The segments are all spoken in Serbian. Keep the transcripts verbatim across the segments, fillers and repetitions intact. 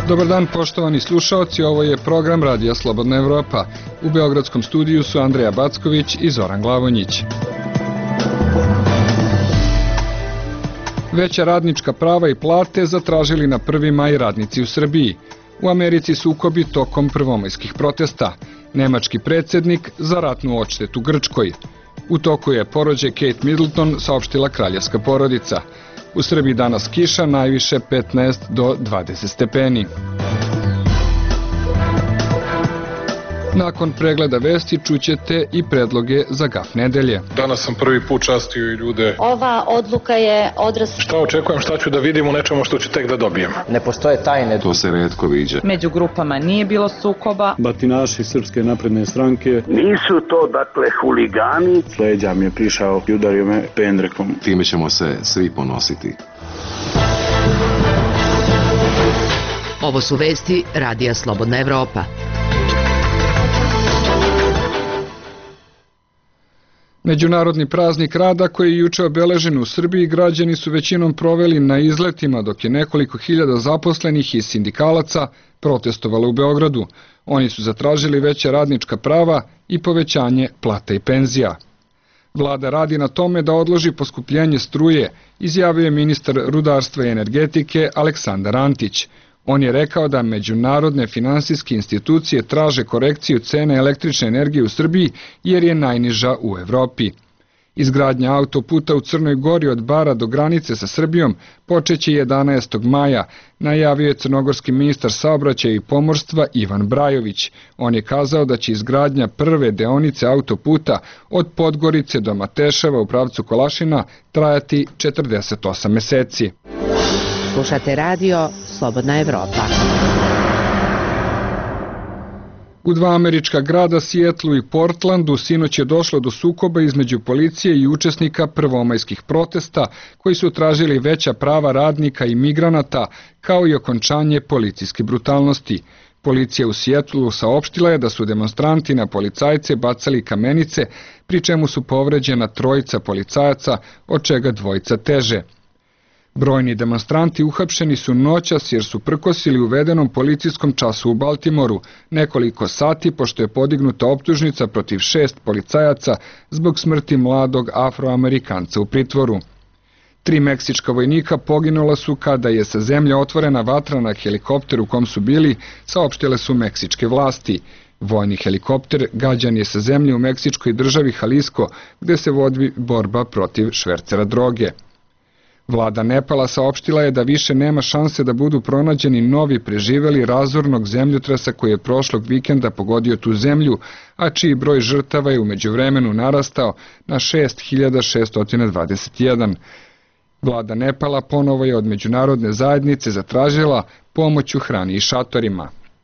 Dobar dan, poštovani slušaoci, ovo je program Radija Slobodna Evropa. U beogradskom studiju su Andreja Backović i Zoran Glavonjić. Veća radnička prava i plate zatražili na prvi maj radnici u Srbiji. U Americi sukobi tokom prvomajskih protesta. Nemački predsjednik za ratnu odštetu Grčkoj. U toku je porođaj Kate Middleton, saopštila kraljevska porodica. U Srbiji danas kiša, najviše petnaest do dvadeset stepeni. Nakon pregleda vesti čućete i predloge za gaf nedelje. Danas sam prvi put častio i ljude. Ova odluka je odraz... Šta očekujem, šta ću da vidim u nečemu što ću tek da dobijem. Ne postoje tajne. To se retko viđa. Među grupama nije bilo sukoba. Batinaši Srpske napredne stranke. Nisu to, dakle, huligani. S leđa mi je prišao i udario me pendrekom. Time ćemo se svi ponositi. Ovo su vesti Radija Slobodna Evropa. Međunarodni praznik rada koji je juče obeležen u Srbiji građani su većinom proveli na izletima, dok je nekoliko hiljada zaposlenih i sindikalaca protestovalo u Beogradu. Oni su zatražili veća radnička prava i povećanje plata i penzija. Vlada radi na tome da odloži poskupljenje struje, izjavio je ministar rudarstva i energetike Aleksandar Antić. On je rekao da međunarodne finansijske institucije traže korekciju cene električne energije u Srbiji jer je najniža u Evropi. Izgradnja autoputa u Crnoj Gori od Bara do granice sa Srbijom počeće jedanaestog maja, najavio je crnogorski ministar saobraćaja i pomorstva Ivan Brajović. On je kazao da će izgradnja prve deonice autoputa od Podgorice do Mateševa u pravcu Kolašina trajati četrdeset osam meseci. Slušate radio Slobodna Evropa. U dva američka grada, Sijetlu i Portlandu, sinoć je došlo do sukoba između policije i učesnika prvomajskih protesta koji su tražili veća prava radnika i migranata, kao i okončanje policijske brutalnosti. Policija u Sijetlu saopštila je da su demonstranti na policajce bacali kamenice, pri čemu su povređena trojica policajaca, od čega dvojica teže. Brojni demonstranti uhapšeni su noćas jer su prkosili uvedenom policijskom času u Baltimoru nekoliko sati pošto je podignuta optužnica protiv šest policajaca zbog smrti mladog Afroamerikanca u pritvoru. Tri meksička vojnika poginula su kada je sa zemlje otvorena vatra na helikopter u kom su bili, saopštile su meksičke vlasti. Vojni helikopter gađan je sa zemlje u meksičkoj državi Jalisco, gde se vodi borba protiv švercera droge. Vlada Nepala saopštila je da više nema šanse da budu pronađeni novi preživeli razornog zemljotresa koji je prošlog vikenda pogodio tu zemlju, a čiji broj žrtava je u međuvremenu narastao na šest hiljada šesto dvadeset jedan. Vlada Nepala ponovo je od međunarodne zajednice zatražila pomoć u hrani i šatorima.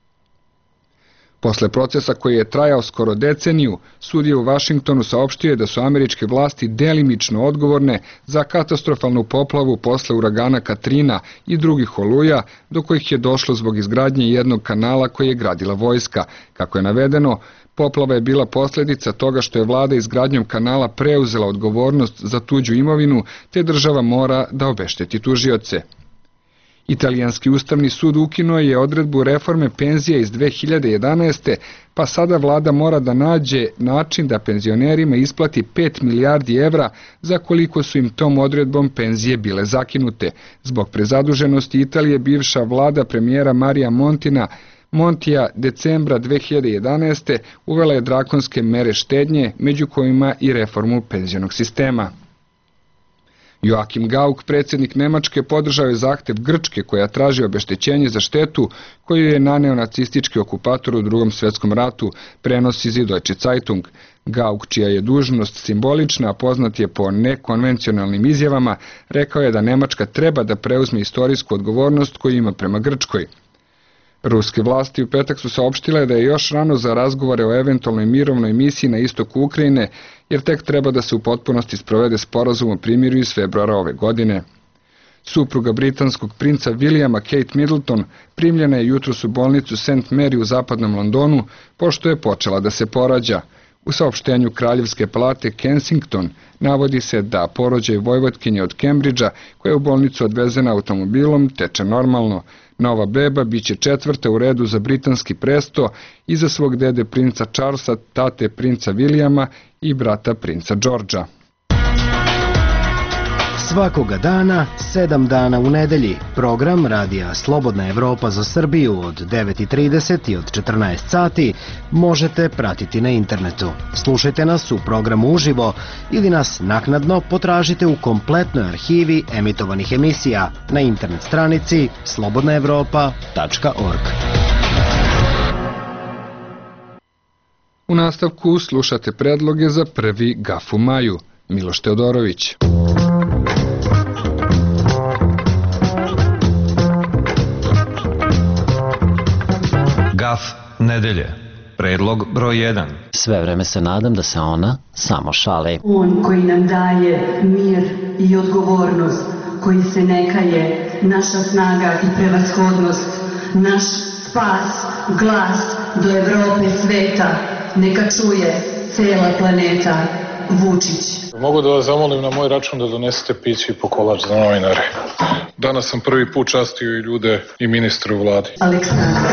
Posle procesa koji je trajao skoro deceniju, sudija u Vašingtonu saopštio je da su američke vlasti delimično odgovorne za katastrofalnu poplavu posle uragana Katrina i drugih oluja, do kojih je došlo zbog izgradnje jednog kanala koji je gradila vojska. Kako je navedeno, poplava je bila posljedica toga što je vlada izgradnjom kanala preuzela odgovornost za tuđu imovinu, te država mora da obešteti tužioce. Italijanski ustavni sud ukinuo je odredbu reforme penzija iz dve hiljade jedanaeste. pa sada vlada mora da nađe način da penzionerima isplati pet milijardi evra za koliko su im tom odredbom penzije bile zakinute. Zbog prezaduženosti Italije bivša vlada premijera Marija Montina Montija decembra dve hiljade jedanaeste. uvela je drakonske mere štednje, među kojima i reformu penzionog sistema. Joachim Gauck, predsjednik Nemačke, podržao je zahtev Grčke koja traži obeštećenje za štetu koju je naneo nacistički okupator u Drugom svjetskom ratu, prenosi Süddeutsche Zeitung. Gauck, čija je dužnost simbolična, a poznat je po nekonvencionalnim izjavama, rekao je da Nemačka treba da preuzme istorijsku odgovornost koju ima prema Grčkoj. Ruske vlasti u petak su saopštile da je još rano za razgovore o eventualnoj mirovnoj misiji na istoku Ukrajine, jer tek treba da se u potpunosti sprovede sporazum o primirju iz februara ove godine. Supruga britanskog princa Williama, Kate Middleton, primljena je jutros u bolnicu Saint Mary u zapadnom Londonu, pošto je počela da se porađa. U saopštenju Kraljevske palate Kensington navodi se da porođaj Vojvotkinje od Kembridža, koja je u bolnicu odvezena automobilom, teče normalno. Nova beba biće četvrta u redu za britanski presto iza svog dede princa Charlesa, tate princa Vilijama i brata princa Đorđa. Svakoga dana, sedam dana u nedelji, program radija Slobodna Evropa za Srbiju od devet i trideset i od četrnaest sati možete pratiti na internetu. Slušajte nas u programu uživo ili nas naknadno potražite u kompletnoj arhivi emitovanih emisija na internet stranici slobodna evropa tačka org. U nastavku slušate predloge za prvi Gaf u maju. Miloš Teodorović. Gaf nedelje. Predlog broj jedan. Sve vreme se nadam da se ona samo šali. On koji nam daje mir i odgovornost, koji se ne kaje, naša snaga i prevashodnost, naš spas, glas do Evrope sveta, neka čuje cela planeta. Vučić. Mogu da vas zamolim na moj račun da donesete piće i po kolač za novinare. Danas sam prvi put častio i ljude i ministre u vladi. Aleksandar.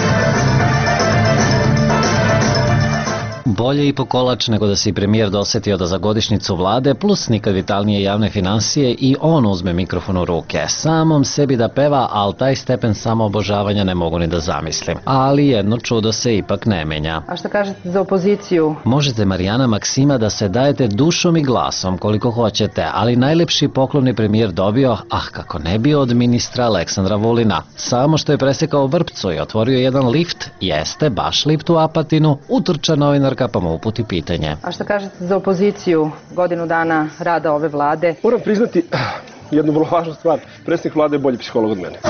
Bolje i po kolač nego da se premijer dosetio da za godišnjicu vlade plus nikad vitalnije javne finansije i on uzme mikrofon u ruke. Samom sebi da peva, ali taj stepen samoobožavanja ne mogu ni da zamislim. Ali jedno čudo se ipak ne menja. A šta kažete za opoziciju? Možete, Marijana Maksima, da se dajete dušom i glasom koliko hoćete, ali najlepši poklon je premijer dobio, ah kako ne bio, od ministra Aleksandra Vulina. Samo što je presekao vrpcu i otvorio jedan lift, jeste baš lift u Apatinu, utrča novinarka pa mu uputi pitanje. A šta kažete za opoziciju, godinu dana rada ove vlade? Moram priznati jednu vrlo važnu stvar. Predsjednik vlade je bolji psiholog od mene.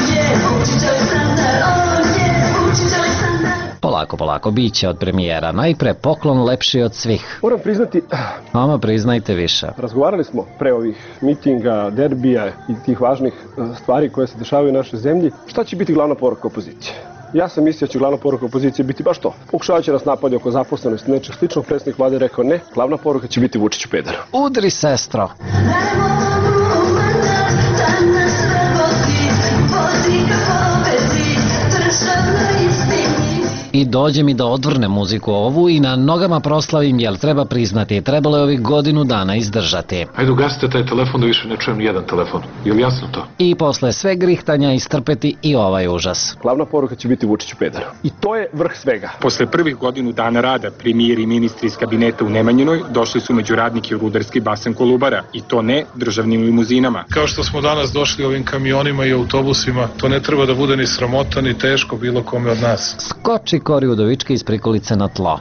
Polako, polako, bit će od premijera. Najpre poklon lepši od svih. Moram priznati... Ama, priznajte više. Razgovarali smo pre ovih mitinga, derbija i tih važnih stvari koje se dešavaju u našoj zemlji. Šta će biti glavna poruka opozicije? Ja sam mislio da će glavna poruka opozicije biti baš to. Pokušavajući nas napadi oko zaposlenosti nečeg sličnog, predsjednik vlade rekao ne, glavna poruka će biti Vučiću peder. Udri, sestro! I dođe mi da odvrne muziku ovu i na nogama proslavim, jer treba priznati, trebalo je ovih godinu dana izdržati. Ajde ugasite taj telefon da više ne čujem ni jedan telefon. Je li jasno to? I posle sve grihtanja istrpeti i ovaj užas. Glavna poruka će biti Vučiću peder. I to je vrh svega. Posle prvih godinu dana rada premijer i ministri iz kabineta u Nemanjinoj došli su među radnike u rudarski basen Kolubara. I to ne državnim limuzinama. Kao što smo danas došli ovim kamionima i autobusima, to ne treba da bude ni sramota ni teško bilo kome od nas. Skoči Kori Udovički iz prikolice na tlo.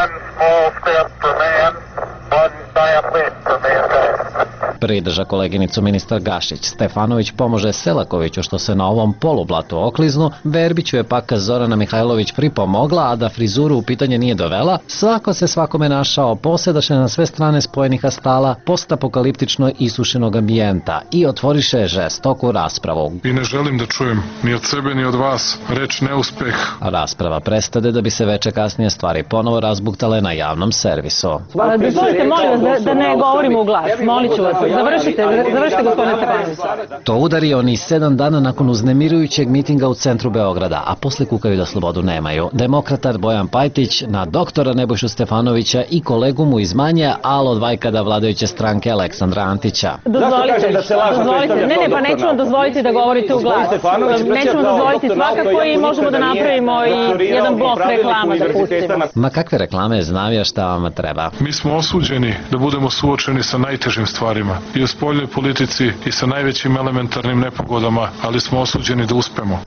Pridrža koleginicu ministar Gašić. Stefanović pomože Selakoviću što se na ovom polublatu okliznu, Verbiću je pak Zorana Mihajlović pripomogla, a da frizuru u pitanje nije dovela, svako se svakome našao, posjedaše na sve strane spojenih astala, postapokaliptično isušenog ambijenta i otvoriše žestoku raspravu. I ne želim da čujem ni od sebe ni od vas reč neuspeh. Rasprava prestade da bi se veče kasnije stvari ponovo razbuktale na javnom servisu. Dozvolite, molim vas, da ne govorimo u glas, molit ću vas. Završite, završite gospodine Stefanović. To udari oni sedam dana nakon uznemirujućeg mitinga u centru Beograda, a posle kukaju da slobodu nemaju. Demokratar Bojan Pajtić na doktora Nebojšu Stefanovića i kolegu mu iz Manje, alo od vajkada vladajuće stranke Aleksandra Antića. Dozvolite, dozvolite, ne, ne, pa neću vam dozvoliti da govorite u glas. Neću vam dozvoliti svakako i možemo da napravimo i jedan blok reklama da pustimo. Ma kakve reklame, znam ja šta vam treba. Mi smo osuđeni da budemo suočeni sa najtežim stvarima i u spoljnoj politici i sa najvećim elementarnim nepogodama, ali smo osuđeni da uspemo.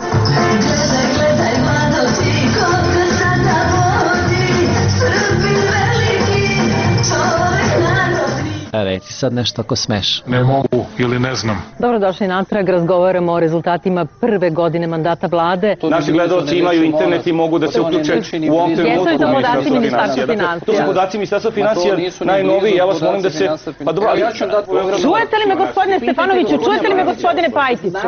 Reci sad nešto ako smeš. Ne mogu ili ne znam. Dobrodošli natrag, razgovaramo o rezultatima prve godine mandata vlade. Naši gledalci imaju internet i mogu da se uključe u ovom trenutku. Jesu li to podaci Ministarstva financija? To su podaci Ministarstva financija najnoviji, ja vas molim da se... Pa dobro, ali... Čujete li me gospodine Stefanoviću, čujete li me gospodine Pajtiću?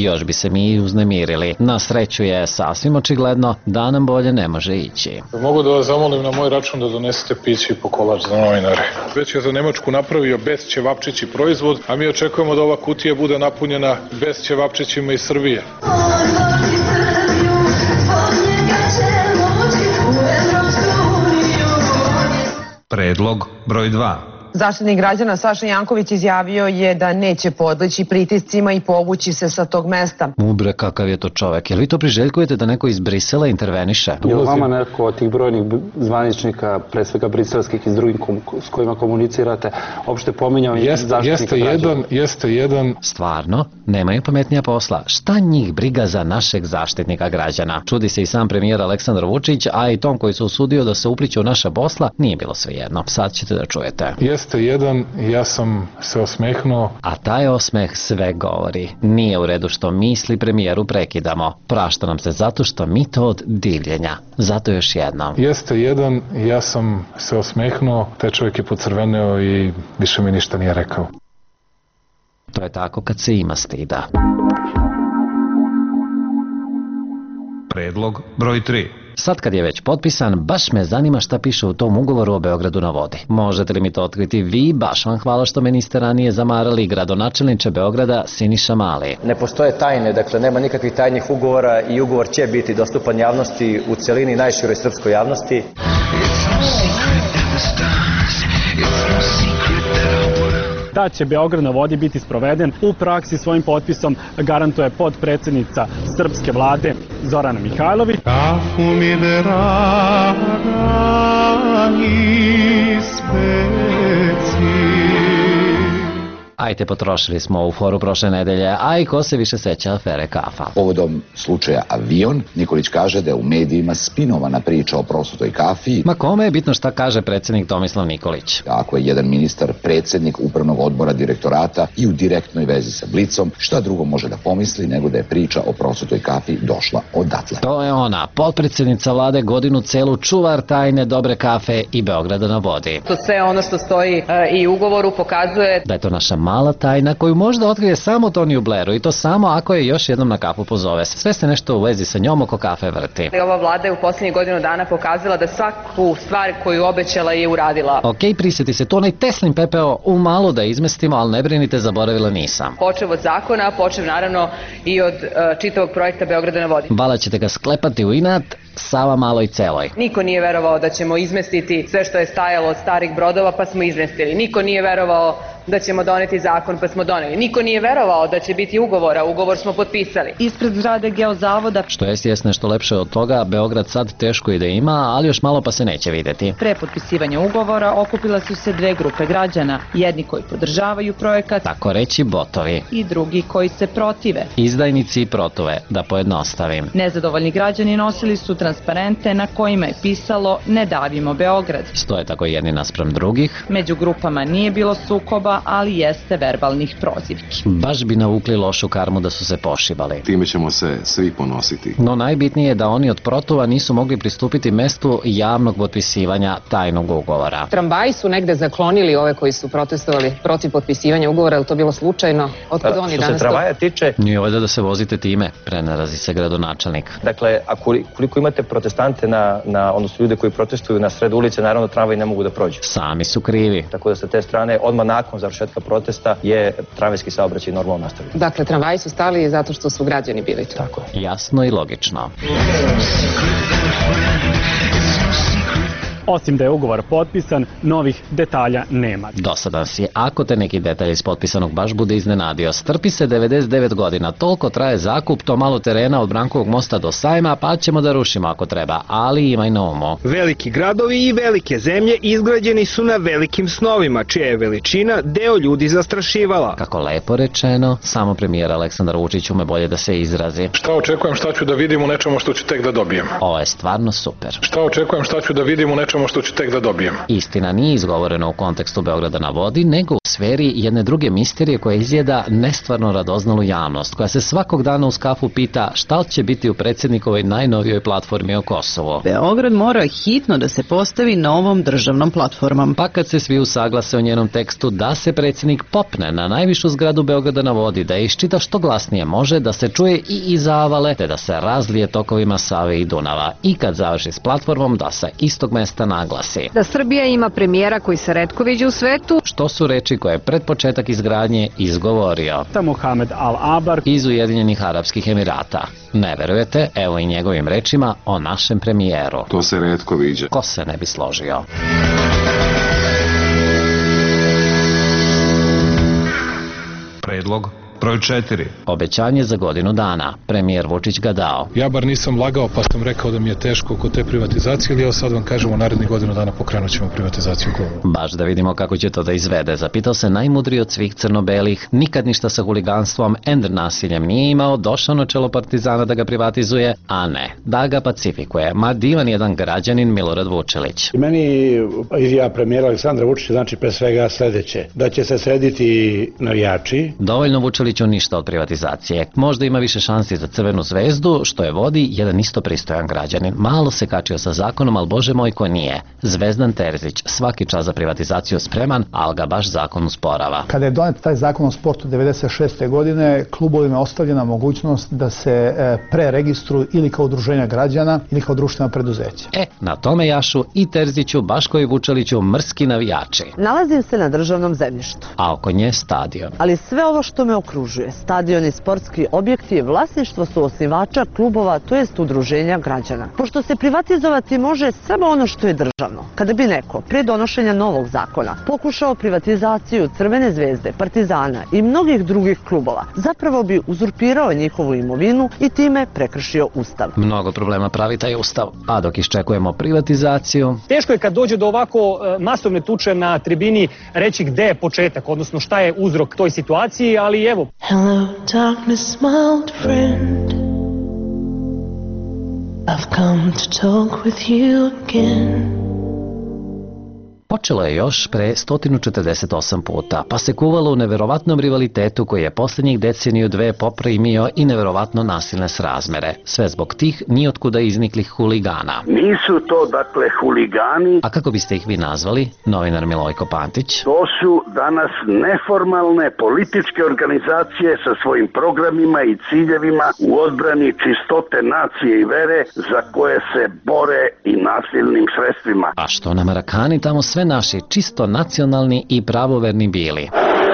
još bi se mi uznemirili. Na sreću je sasvim očigledno da nam bolje ne može ići. Mogu da vas zamolim na moj račun da donesete piće i po kolač za novinare. Već je za Nemačku napravio bez ćevapčići proizvod, a mi očekujemo da ova kutija bude napunjena bez ćevapčićima iz Srbije. Predlog broj dva. Zaštitnik građana Saša Janković izjavio je da neće podleći pritiscima i povući se sa tog mesta. Ubre, kakav je to čovek. Jel vi to priželjkujete da neko iz Brisela interveniše? Je li vama neko od tih brojnih zvaničnika, pre svega briselskih i s drugim s kojima komunicirate, opšte pominjao i zaštitnika građana? Jeste jedan. Stvarno? Nemaju pametnija posla. Šta njih briga za našeg zaštitnika građana? Čudi se i sam premijer Aleksandar Vučić, a i tom koji se usudio da se upliće u naša posla, nije bilo svejedno. Sad ćete da čujete. Jeste jedan, ja sam se osmehnuo. A taj osmeh sve govori. Nije u redu što misli premijeru prekidamo. Prašta nam se zato što mi to od divljenja. Zato još jednom. Jeste jedan, ja sam se osmehnuo, taj čovjek je pocrveneo i više mi ništa nije rekao. To je tako kad se ima stida. Predlog broj tri. Sad kad je već potpisan, baš me zanima šta piše u tom ugovoru o Beogradu na vodi. Možete li mi to otkriti vi? Baš vam hvala što me niste ranije zamarali, gradonačelniče Beograda Siniša Mali. Ne postoje tajne, dakle nema nikakvih tajnih ugovora i ugovor će biti dostupan javnosti u celini, najširoj srpskoj javnosti. Da će Beograd na vodi biti sproveden u praksi svojim potpisom garantuje podpredsednica srpske vlade Zorana Mihajlović. Kafu mi draga i speci. Ajte, potrošili smo ovu foru prošle nedelje, a i ko se više seća afere kafa. Povodom slučaja Avion, Nikolić kaže da je u medijima spinovana priča o prosutoj kafi. Ma kome je bitno šta kaže predsjednik Tomislav Nikolić? Ako je jedan ministar predsjednik upravnog odbora direktorata i u direktnoj vezi sa Blicom, šta drugo može da pomisli nego da je priča o prosutoj kafi došla odatle. To je ona, potpredsjednica vlade godinu celu čuvar tajne dobre kafe i Beograda na vodi. To sve ono što stoji i u ugovoru pokazuje da je to naša mala tajna koju možda otkrije samo Tony Blairu i to samo ako je još jednom na kafu pozove. Sve se nešto u vezi sa njom oko kafe vrti. Ova vlada je u posljednjih godinu dana pokazala da svaku stvar koju obećala je uradila. Ok, prisjeti se, to onaj Teslin pepeo u malo da izmestimo, ali ne brinite, zaboravila nisam. Počev od zakona, počev naravno i od uh, čitavog projekta Beograda na vodi. Vala ćete ga sklepati u inat, Sava maloj celoj. Niko nije verovao da ćemo izmestiti sve što je stajalo od starih brodova, pa smo izmestili. Niko nije verovao da ćemo doneti zakon, pa smo doneli. Niko nije verovao da će biti ugovora, ugovor smo potpisali. Ispred zgrade Geozavoda. Što jest jest nešto lepše od toga, Beograd sad teško i da ima, ali još malo pa se neće videti. Pre potpisivanja ugovora okupila su se dve grupe građana, jedni koji podržavaju projekat, tako reći botovi, i drugi koji se protive. Izdajnici i protove, da pojednostavim. Nezadovoljni građani nosili su transparente na kojima je pisalo "Ne davimo Beograd". Stoje tako jedni naspram drugih. Među grupama nije bilo sukoba, ali jeste verbalnih prozivki. Baš bi navukli lošu karmu da su se pošibali. Time ćemo se svi ponositi. No najbitnije je da oni od protova nisu mogli pristupiti mestu javnog potpisivanja tajnog ugovora. Tramvaji su negde zaklonili ove koji su protestovali protiv potpisivanja ugovora, je to bilo slučajno? Otkud oni danas to? Što se tramvaja tiče... Nije ovdje da se vozite time, prenarazi se gradonačelnik. Dakle, a koliko imate protestante, na, na, odnosno ljude koji protestuju na sred ulice, naravno tramvaj ne mogu da prođu. Sami su krivi. Tako da sa te strane, odmah nakon završetka protesta je tramvajski saobraćaj normalno nastavio. Dakle, tramvaji su stali zato što su građani bili tu. Tako je. Jasno i logično. Osim da je ugovor potpisan, novih detalja nema. Dosadan si, ako te neki detalj iz potpisanog baš bude iznenadio. Strpi se devedeset devet godina, toliko traje zakup, to malo terena od Brankovog mosta do Sajma, pa ćemo da rušimo ako treba, ali imaj na umu. Veliki gradovi i velike zemlje izgrađeni su na velikim snovima, čija je veličina deo ljudi zastrašivala. Kako lepo rečeno, samo premijer Aleksandar Vučić ume bolje da se izrazi. Šta očekujem, šta ću da vidim u nečemu što ću tek da dobijem? Ovo je stvarno super. Šta očekujem, šta ću da vidim u nečemu nečemu što ću tek da dobijem. Istina nije izgovorena u kontekstu Beograda na vodi, nego u sferi jedne druge misterije koja izjeda nestvarno radoznalu javnost, koja se svakog dana uz kafu pita šta će biti u predsjednikovoj najnovijoj platformi o Kosovu. Beograd mora hitno da se postavi novom državnom platformom. Pa kad se svi usaglase o njenom tekstu da se predsjednik popne na najvišu zgradu Beograda na vodi, da je iščita što glasnije može, da se čuje i iz avale, te da se razlije tokovima Save i Dunava. I kad završi s platformom da sa istog mesta naglasi da Srbija ima premijera koji se retko viđa u svetu, što su reči koje je pred početak izgradnje izgovorio Mohamed Al-Abar iz Ujedinjenih Arapskih Emirata. Ne verujete? Evo i njegovim rečima o našem premijeru. To se retko viđa. Ko se ne bi složio? Predlog broj četiri. Obećanje za godinu dana. Premijer Vučić ga dao. Ja bar nisam lagao pa sam rekao da mi je teško oko te privatizacije, ali evo sad vam kažemo narednih godinu dana pokrenut ćemo privatizaciju. Baš da vidimo kako će to da izvede. Zapitao se najmudriji od svih crno-belih, nikad ništa sa huliganstvom, ender nasiljem nije imao, došao na čelo Partizana da ga privatizuje, a ne, da ga pacifikuje. Ma divan jedan građanin Milorad Vučelić. Meni izjava premijera Aleksandra Vučića znači pre svega sledeće, da će se srediti navijači. Dovoljno Vučelić ništa od privatizacije. Možda ima više šansi za Crvenu zvezdu, što je vodi jedan isto pristojan građanin. Malo se kačio sa zakonom, ali bože moj ko nije. Zvezdan Terzić, svaki čas za privatizaciju spreman, ali ga baš zakon usporava. Kada je donet taj zakon o sportu devedeset šeste godine, klubovima je ostavljena mogućnost da se preregistruju ili kao udruženja građana ili kao društvena preduzeća. E, na tome jašu i Terziću, baš kao i Vučeliću, mrski navijači. Nalazim se na državnom zemljištu. A oko nje stadion. Ali sve ovo što me okružuje, stadion i sportski objekti, vlasništvo su osnivača klubova, to jest udruženja građana. Pošto se privatizovati može samo ono što je državno. Kada bi neko pre donošenja novog zakona pokušao privatizaciju Crvene zvezde, Partizana i mnogih drugih klubova, zapravo bi uzurpirao njihovu imovinu i time prekršio Ustav. Mnogo problema pravi taj Ustav, a dok iščekujemo privatizaciju... Teško je kad dođe do ovako masovne tuče na tribini reći gde je početak, odnosno šta je uzrok toj situaciji, ali evo. Hello darkness, my old friend, I've come to talk with you again. Počelo je još pre sto četrdeset osam puta, pa se kuvalo u neverovatnom rivalitetu koji je posljednjih deceniju dve poprimio i neverovatno nasilne srazmere. Sve zbog tih nijotkuda izniklih huligana. Nisu to dakle huligani. A kako biste ih vi nazvali, novinar Milojko Pantić? To su danas neformalne političke organizacije sa svojim programima i ciljevima u odbrani čistote nacije i vere za koje se bore i nasilnim sredstvima. A što na Marakani tamo sve naši čisto nacionalni i pravoverni bili.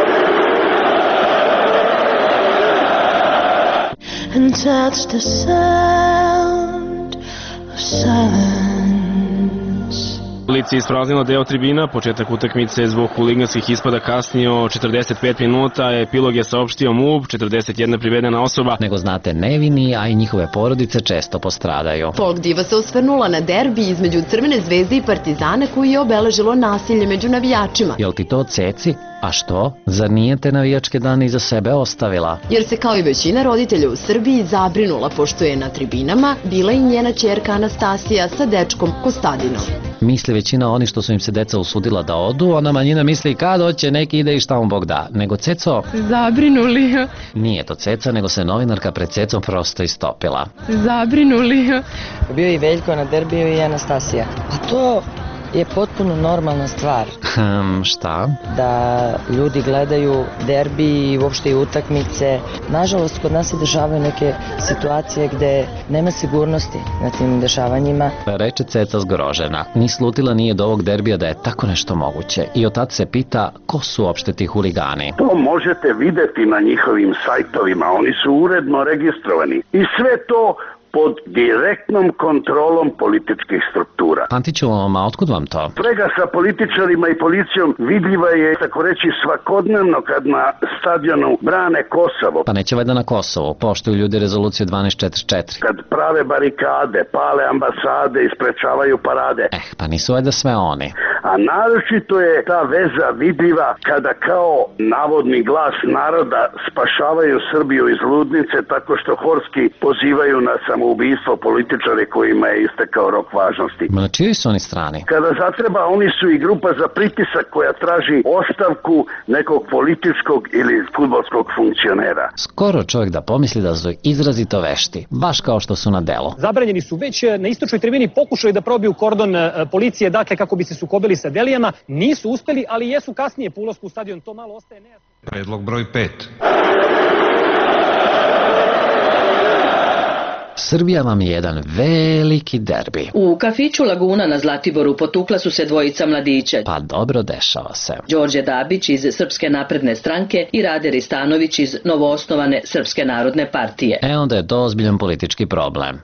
And that's the sound of silence. Lice ispraznilo deo tribina, početak utakmice zbog huliganskih ispada kasnio četrdeset pet minuta, epilog je saopštio M U B, četrdeset jedna privedena osoba. Nego znate, nevini, a i njihove porodice često postradaju. Folk diva se osvrnula na derbi između Crvene zvezde i Partizana koji je obeležilo nasilje među navijačima. Jel ti to ceci? A što? Zar nije te navijačke dane iza sebe ostavila? Jer se kao i većina roditelja u Srbiji zabrinula pošto je na tribinama bila i njena ćerka Anastasija sa dečkom Kostadinom. Misli većina oni što su im se deca usudila da odu, ona manjina misli kad hoće neki ide i šta on Bog da. Nego Ceco... Zabrinuli. Nije to Ceca, nego se novinarka pred Cecom prosto istopila. Zabrinuli. Bio i Veljko na derbiju i Anastasija. A to je potpuno normalna stvar. Hmm, šta? Da ljudi gledaju derbi i uopšte i utakmice. Nažalost, kod nas se dešavaju neke situacije gde nema sigurnosti na tim dešavanjima. Reče Ceca zgrožena. Ni slutila nije do ovog derbija da je tako nešto moguće. I od tad se pita ko su uopšte ti huligani. To možete videti na njihovim sajtovima. Oni su uredno registrovani. I sve to pod direktnom kontrolom političkih struktura. Pantiću, a otkud vam to? Sprega sa političarima i policijom vidljiva je, tako reći, svakodnevno kad na stadionu brane Kosovo. Pa neće valjda na Kosovu, poštuju ljudi rezoluciju dvanaest četrdeset četiri. Kad prave barikade, pale ambasade i sprečavaju parade. Eh, pa nisu valjda sve oni. A naročito je ta veza vidljiva kada kao navodni glas naroda spašavaju Srbiju iz ludnice tako što horski pozivaju na sam samoubistvo političare kojima je istekao rok važnosti. Ma na čijoj su oni strani? Kada zatreba, oni su i grupa za pritisak koja traži ostavku nekog političkog ili fudbalskog funkcionera. Skoro čovjek da pomisli da su izrazito vešti, baš kao što su na delu. Zabranjeni su već na istočnoj tribini pokušali da probiju kordon policije, dakle kako bi se sukobili sa Delijama, nisu uspeli, ali jesu kasnije po ulasku u stadion, to malo ostaje nejasno. Predlog broj pet. Srbija vam je jedan veliki derbi. U kafiću Laguna na Zlatiboru potukla su se dvojica mladića. Pa dobro, dešava se. Đorđe Dabić iz Srpske napredne stranke i Rade Ristanović iz novoosnovane Srpske narodne partije. E onda je to ozbiljan politički problem.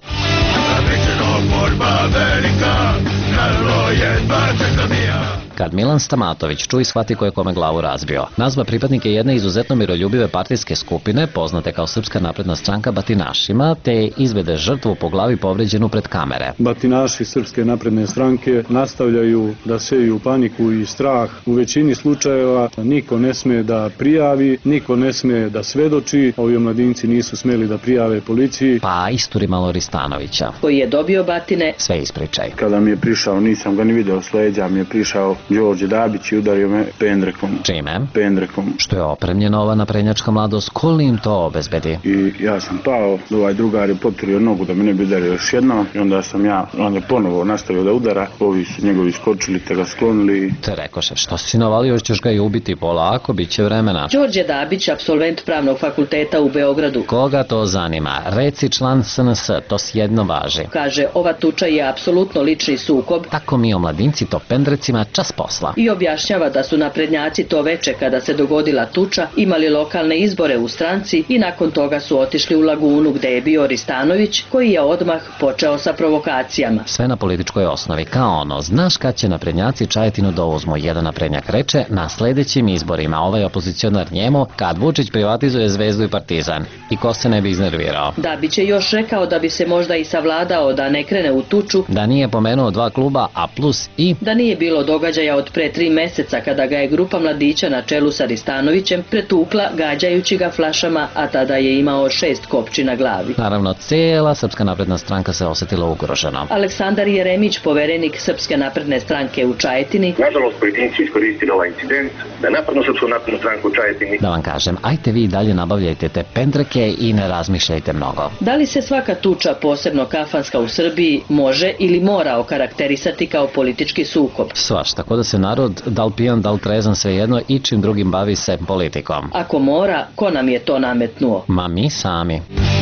Kad Milan Stamatović čuje i shvati ko je kome glavu razbio, nazva pripadnike jedne izuzetno miroljubive partijske skupine, poznate kao Srpska napredna stranka, batinašima, te izvede žrtvu po glavi povređenu pred kamere. Batinaši Srpske napredne stranke nastavljaju da seju paniku i strah. U većini slučajeva niko ne sme da prijavi, niko ne sme da svedoči. Ovi mladinci nisu smeli da prijave policiji. Pa isturi malo Ristanovića, koji je dobio batine. Sve ispričaj. Kada mi je prišao, nisam ga ni video s leđa, mi je prišao Đorđe Dabić i udario me pendrekom. Čime? Pendrekom. Što je opremljena ova naprednjačka mladost, ko li im to obezbedi? I ja sam pao, ovaj drugar je poturio nogu da me ne bi udario još jedno i onda sam ja, on je ponovo nastavio da udara, ovi su njegovi skočili te ga sklonili. Te rekoše, što si navalio, još ćeš ga i ubiti polako, bit će vremena. Đorđe Dabić, apsolvent pravnog fakulteta u Beogradu. Koga to zanima? Reci član S N S, to sjedno važi. Kaže, ova tuča je apsolutno lični sukob. Tako mi omladinci to pendrecima čas posla. I objašnjava da su naprednjaci to veče kada se dogodila tuča imali lokalne izbore u stranci i nakon toga su otišli u Lagunu gde je bio Ristanović koji je odmah počeo sa provokacijama. Sve na političkoj osnovi, kao ono, znaš kad će naprednjaci Čajetinu da uzmu, jedan naprednjak reče, na sledećim izborima ovaj opozicionar njemu kad Vučić privatizuje Zvezdu i Partizan. I ko se ne bi iznervirao. Dabić je još rekao da bi se možda i savladao da ne krene u tuču, da nije pomenuo dva kluba, a plus i da nije bilo događaja od pre tri meseca kada ga je grupa mladića na čelu sa Ristanovićem pretukla gađajući ga flašama, a tada je imao šest kopči na glavi. Naravno, cijela Srpska napredna stranka se osetila ugroženo. Aleksandar Jeremić, poverenik Srpske napredne stranke u Čajetini. Nažalost, pojedinci iskoristili ovaj incident da napadnu Srpsku naprednu stranku u Čajetini. Da vam kažem, ajte vi dalje nabavljajte te pendreke i ne razmišljajte mnogo. Da li se svaka tuča, posebno kafanska u Srbiji, može ili mora okarakterisati kao politički sukob? Svaš, tako da se narod, da li pijan, da li trezan, svejedno i čim drugim bavi se politikom. Ako mora, ko nam je to nametnuo? Ma mi sami.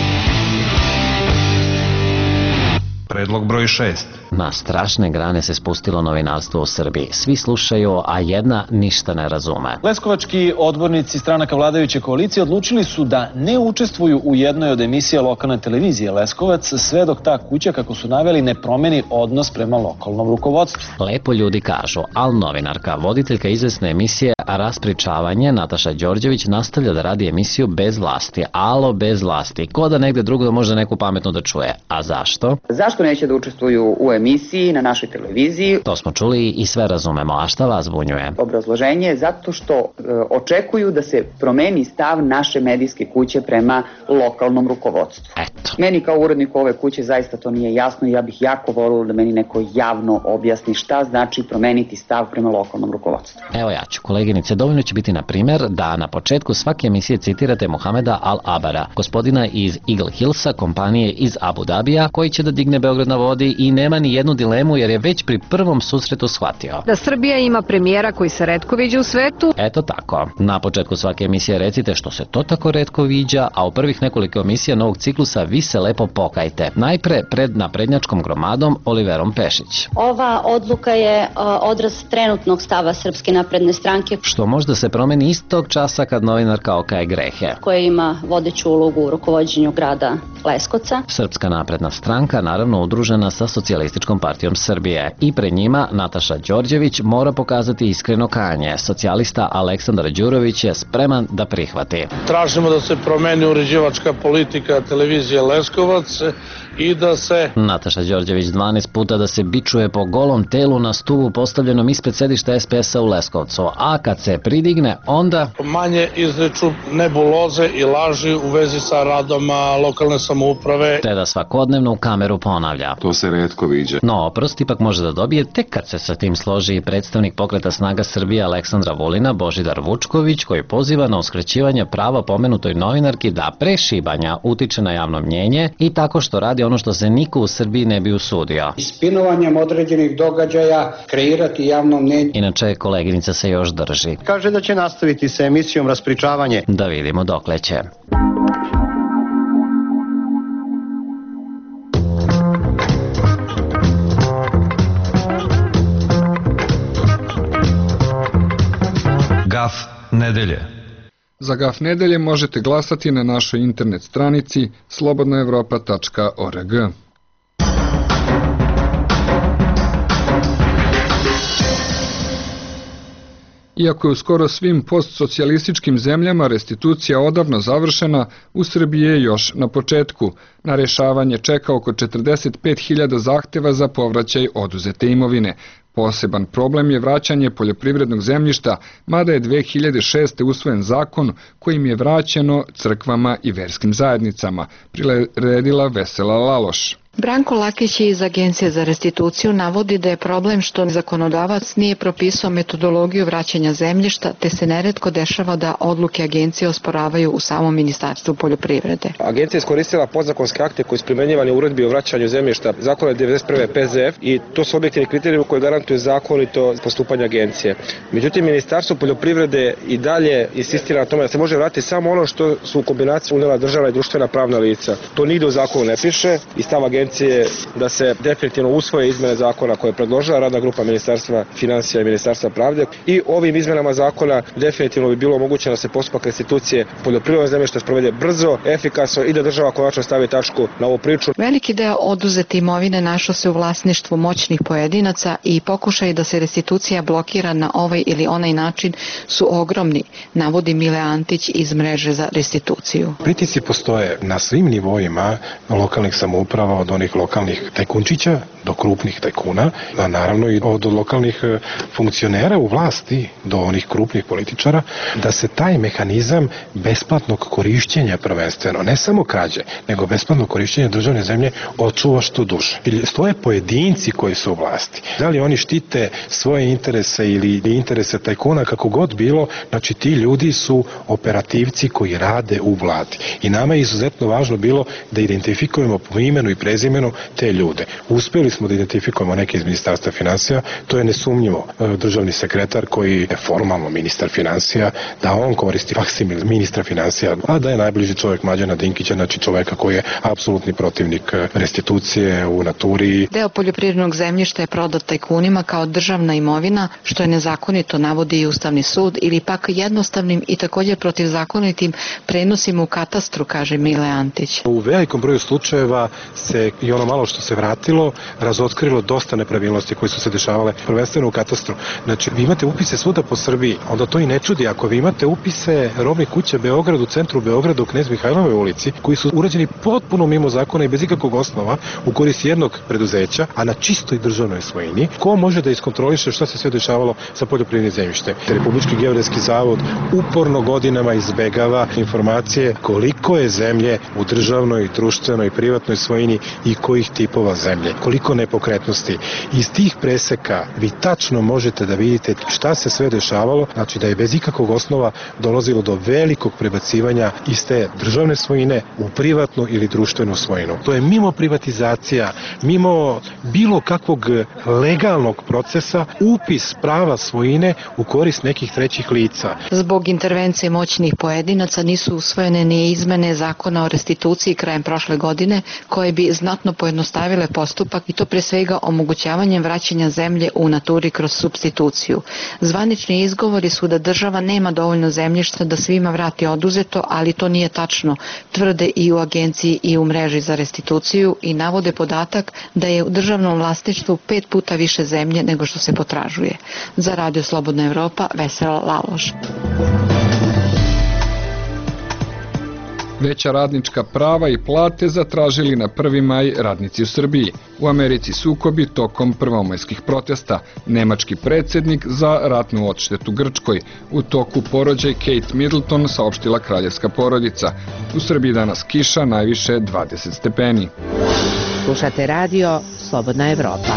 Predlog broj šest. Na strašne grane se spustilo novinarstvo u Srbiji. Svi slušaju, a jedna ništa ne razume. Leskovački odbornici stranaka vladajuće koalicije odlučili su da ne učestvuju u jednoj od emisija lokalne televizije Leskovac, sve dok ta kuća, kako su naveli, ne promeni odnos prema lokalnom rukovodstvu. Lepo ljudi kažu, ali novinarka, voditeljka izvesne emisije Raspričavanje, Nataša Đorđević, nastavlja da radi emisiju bez vlasti. Alo, bez vlasti. Ko da negde drugo može neku pametno da čuje. A zašto? Zašto neće da učestvuju u emisiji na našoj televiziji? To smo čuli i sve razumemo, a šta vas zbunjuje? Obrazloženje je zato što e, očekuju da se promeni stav naše medijske kuće prema lokalnom rukovodstvu. Eto. Meni kao uredniku ove kuće zaista to nije jasno i ja bih jako volila da meni neko javno objasni šta znači promeniti stav prema lokalnom rukovodstvu. Evo ja ću, koleginice, dovoljno će biti na primjer da na početku svake emisije citirate Mohameda Al-Abara, gospodina iz Eagle Hillsa, kompanije iz Abu Dabija, koji će da digne Beograd na vodi i nema ni jednu dilemu jer je već pri prvom susretu shvatio da Srbija ima premijera koji se retko viđa u svetu. Eto tako. Na početku svake emisije recite što se to tako retko viđa, a u prvih nekoliko emisija novog ciklusa vi se lepo pokajte. Najpre pred naprednjačkom gromadom Oliverom Pešić. Ova odluka je odraz trenutnog stava Srpske napredne stranke, što možda se promeni istog časa kad novinarka okaje grehe, koja ima vodeću ulogu u rukovođenju grada Leskovca. Srpska napredna stranka, naravno udružena sa Socijalističkom partijom Srbije, i pred njima Nataša Đorđević mora pokazati iskreno kajanje. Socijalista Aleksandar Đurović je spreman da prihvati. Tražimo da se promeni uređivačka politika televizije Leskovac i da se... Nataša Đorđević dvanaest puta da se bičuje po golom telu na stubu postavljenom ispred sedišta S P S-a u Leskovcu, a kad se pridigne, onda... manje izreču nebuloze i laži u vezi sa radom lokalne samouprave. samouprave. Te da svakodnevno u kameru ponavlja. To se retko viđa. No, oprost ipak može da dobije tek kad se sa tim složi i predstavnik Pokreta snaga Srbije Aleksandra Vulina, Božidar Vučković, koji poziva na uskraćivanje prava pomenutoj novinarki da pre šibanja utiče na javno mnjenje i tako što radi ono što se niko u Srbiji ne bi usudio. Ispinovanjem određenih događaja kreirati javno mnjenje. Inače, koleginica se još drži. Kaže da će nastaviti sa emisijom Raspričavanje. Da vidimo dokle će. Gaf nedelje. Za Gaf nedelje možete glasati na našoj internet stranici slobodna evropa tačka org. Iako je u skoro svim postsocijalističkim zemljama restitucija odavno završena, u Srbiji je još na početku. Na rešavanje čeka oko četrdeset pet hiljada zahteva za povraćaj oduzete imovine. Poseban problem je vraćanje poljoprivrednog zemljišta, mada je dve hiljade šeste. usvojen zakon kojim je vraćeno crkvama i verskim zajednicama, priredila Vesela Laloš. Branko Lakić iz Agencije za restituciju navodi da je problem što zakonodavac nije propisao metodologiju vraćanja zemljišta, te se neretko dešava da odluke agencije osporavaju u samom Ministarstvu poljoprivrede. Agencija je iskoristila podzakonske akte koji su primenjivani u uredbi o vraćanju zemljišta, zakon je devedeset prve. P Z F i to su objektivni kriterijumi koji garantuju zakonito postupanje agencije. Međutim, Ministarstvo poljoprivrede i dalje insistira na tome da se može vratiti samo ono što su u kombinaciji unela državna i društvena pravna lica. To nigde u zakonu ne piše i stav agencije da se definitivno usvoje izmene zakona koje je predložila radna grupa Ministarstva finansija i Ministarstva pravde i ovim izmenama zakona definitivno bi bilo omogućeno da se postupak restitucije poljoprivrednog zemljišta sprovede brzo, efikasno i da država konačno stavi tačku na ovu priču. Veliki deo oduzete imovine našao se u vlasništvu moćnih pojedinaca i pokušaj da se restitucija blokira na ovaj ili onaj način su ogromni, navodi Mile Antić iz mreže za restituciju. Pritisci postoje na svim nivoima lokalnih samouprava, od onih lokalnih tajkunčića do krupnih tajkuna, a naravno i od lokalnih funkcionera u vlasti do onih krupnih političara, da se taj mehanizam besplatnog korišćenja prvenstveno, ne samo krađe, nego besplatnog korišćenja državne zemlje očuva što duže. Stoje pojedinci koji su u vlasti. Da li oni štite svoje interese ili interese tajkuna, kako god bilo, znači ti ljudi su operativci koji rade u vladi. I nama je izuzetno važno bilo da identifikujemo po imenu i prezimenu te ljude. Uspeli smo da identifikujemo neke iz Ministarstva finansija, to je nesumnjivo državni sekretar koji je formalno ministar finansija, da on koristi faksimil ministra finansija, a da je najbliži čovjek Mlađana Dinkića, znači čovjeka koji je apsolutni protivnik restitucije u naturi. Deo poljoprivrednog zemljišta je prodat tajkunima kao državna imovina, što je nezakonito, navodi i Ustavni sud, ili pak jednostavnim i također protivzakonitim prenosima u katastru, kaže Mile Antić. U velikom broju slučajeva se i ono malo što se vratilo razotkrilo dosta nepravilnosti koje su se dešavale prvenstveno u katastru. Znači, vi imate upise svuda po Srbiji, onda to i ne čudi. Ako vi imate upise robnih kuća Beograd u centru Beograda u Knez Mihajlovoj ulici, koji su urađeni potpuno mimo zakona i bez ikakvog osnova u korist jednog preduzeća, a na čistoj državnoj svojini, ko može da iskontroliše šta se sve dešavalo sa poljoprivrednim zemljištem? Republički geodetski zavod uporno godinama izbegava informacije koliko je zemlje u državnoj, društvenoj, privatnoj svojini i kojih tipova zemlje, koliko nepokretnosti. Iz tih preseka vi tačno možete da vidite šta se sve dešavalo, znači da je bez ikakvog osnova dolazilo do velikog prebacivanja iz te državne svojine u privatnu ili društvenu svojinu. To je mimo privatizacija, mimo bilo kakvog legalnog procesa, upis prava svojine u korist nekih trećih lica. Zbog intervencije moćnih pojedinaca nisu usvojene ni izmene zakona o restituciji krajem prošle godine, koje bi znatno pojednostavile postupak i to pre svega omogućavanjem vraćanja zemlje u naturi kroz supstituciju. Zvanični izgovori su da država nema dovoljno zemljišta da svima vrati oduzeto, ali to nije tačno, tvrde i u agenciji i u mreži za restituciju i navode podatak da je u državnom vlasništvu pet puta više zemlje nego što se potražuje. Za Radio Slobodna Evropa, Vesela Laloš. Veća radnička prava i plate zatražili na prvi maj radnici u Srbiji. U Americi sukobi tokom prvomajskih protesta. Nemački predsjednik za ratnu odštetu Grčkoj. U toku porođaj Kate Middleton, saopštila kraljevska porodica. U Srbiji danas kiša, najviše dvadeset stepeni. Slušate radio Slobodna Evropa.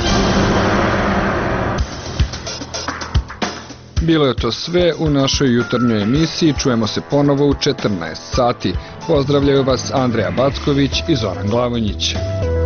Bilo je to sve u našoj jutarnjoj emisiji. Čujemo se ponovo u četrnaest sati. Pozdravljaju vas Andreja Backović i Zoran Glavonjić.